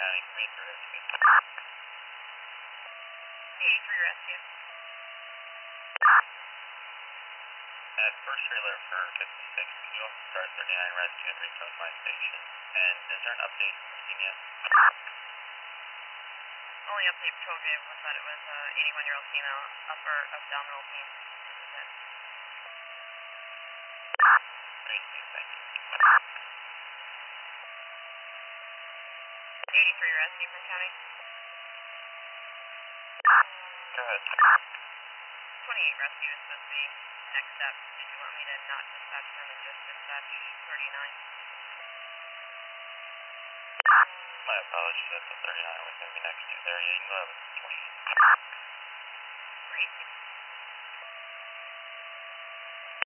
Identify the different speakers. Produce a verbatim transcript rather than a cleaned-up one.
Speaker 1: County from eighty-three Rescue.
Speaker 2: eighty-three Rescue.
Speaker 1: At first trailer for fifty-six, can you also start thirty-nine Rescue and reach my station? And is there an update from the scene yet?
Speaker 2: Only update Patrol gave was that it was a uh, eighty-one year old female, upper abdominal pain.
Speaker 1: Great, thank you.
Speaker 2: eighty-three Rescue from County.
Speaker 1: Go ahead.
Speaker 2: twenty-eight Rescue is supposed to be next step. Did you want me to not dispatch them and just dispatch thirty-nine?
Speaker 1: My apologies, that's a thirty-nine with me next to there. Yeah, you can go ahead with twenty-eight.